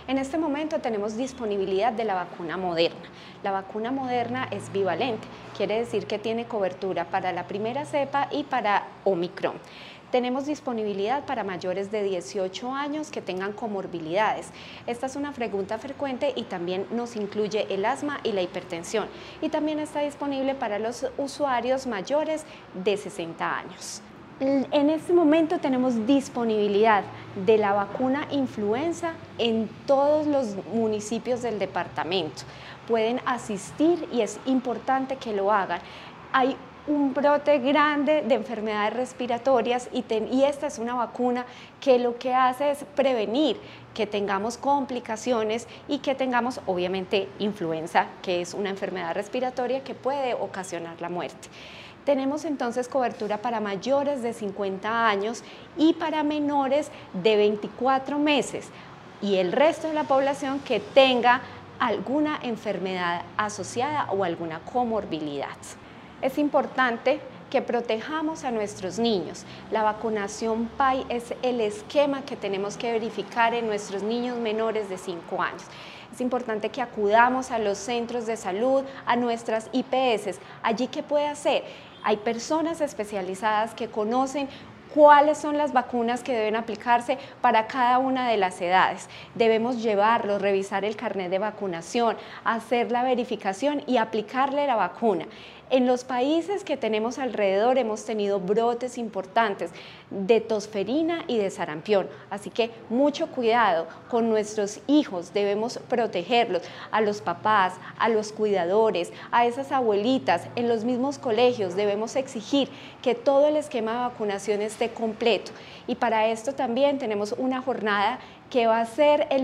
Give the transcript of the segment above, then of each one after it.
En este momento tenemos disponibilidad de la vacuna Moderna. La vacuna Moderna es bivalente, quiere decir que tiene cobertura para la primera cepa y para Omicron. Tenemos disponibilidad para mayores de 18 años que tengan comorbilidades. Esta es una pregunta frecuente y también nos incluye el asma y la hipertensión. Y también está disponible para los usuarios mayores de 60 años. En este momento tenemos disponibilidad de la vacuna influenza en todos los municipios del departamento. Pueden asistir y es importante que lo hagan. Hay un brote grande de enfermedades respiratorias y esta es una vacuna que lo que hace es prevenir que tengamos complicaciones y que tengamos obviamente influenza, que es una enfermedad respiratoria que puede ocasionar la muerte. Tenemos entonces cobertura para mayores de 50 años y para menores de 24 meses y el resto de la población que tenga alguna enfermedad asociada o alguna comorbilidad. Es importante que protejamos a nuestros niños. La vacunación PAI es el esquema que tenemos que verificar en nuestros niños menores de 5 años. Es importante que acudamos a los centros de salud, a nuestras IPS. Allí, ¿qué puede hacer? Hay personas especializadas que conocen cuáles son las vacunas que deben aplicarse para cada una de las edades. Debemos llevarlos, revisar el carnet de vacunación, hacer la verificación y aplicarle la vacuna. En los países que tenemos alrededor hemos tenido brotes importantes de tosferina y de sarampión, así que mucho cuidado con nuestros hijos, debemos protegerlos, a los papás, a los cuidadores, a esas abuelitas, en los mismos colegios debemos exigir que todo el esquema de vacunación esté completo y para esto también tenemos una jornada que va a ser el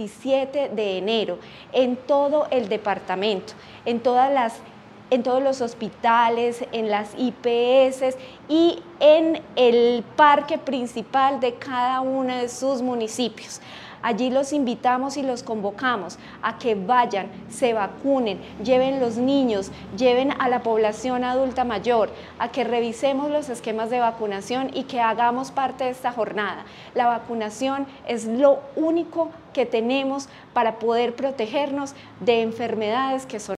27 de enero en todo el departamento, en todos los hospitales, en las IPS y en el parque principal de cada uno de sus municipios. Allí los invitamos y los convocamos a que vayan, se vacunen, lleven los niños, lleven a la población adulta mayor, a que revisemos los esquemas de vacunación y que hagamos parte de esta jornada. La vacunación es lo único que tenemos para poder protegernos de enfermedades que son